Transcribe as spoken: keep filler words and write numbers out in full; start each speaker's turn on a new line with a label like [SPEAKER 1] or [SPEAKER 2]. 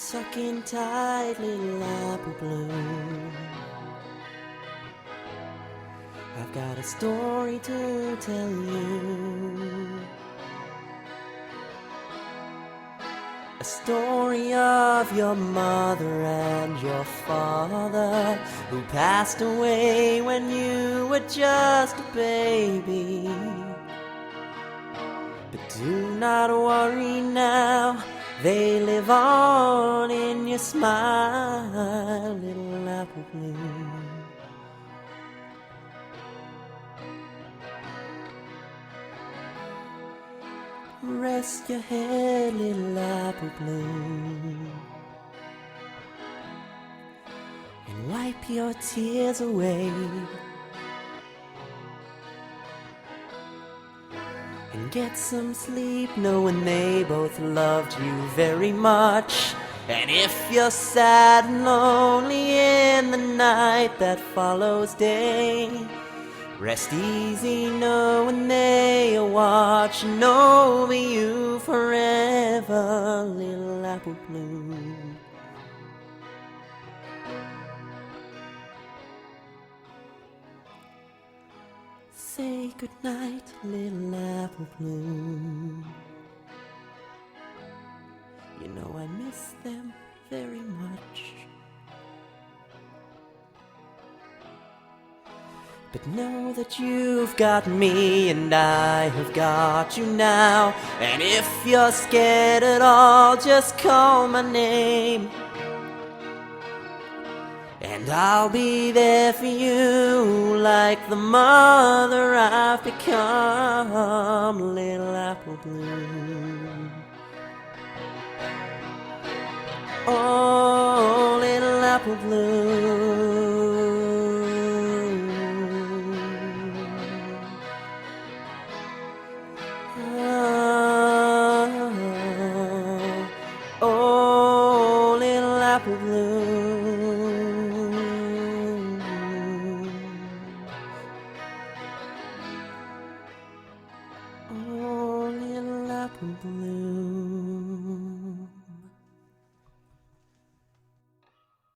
[SPEAKER 1] Tuck in tight, little apple bloom. I've got a story to tell you, a story of your mother and your father, who passed away when you were just a baby. But do not worry now, they live on in your smile, little apple bloom. Rest your head, little apple bloom, and wipe your tears away, and get some sleep knowing they both loved you very much. And if you're sad and lonely in the night that follows day, rest easy knowing they are watching over you forever, little apple bloom. Say goodnight, little apple bloom. You know I miss them very much. But know that you've got me and I have got you now. And if you're scared at all, just call my name, and I'll be there for you like the mother I've become, little apple bloom. Oh, little apple bloom. Oh, little apple bloom. Oh, little apple bloom.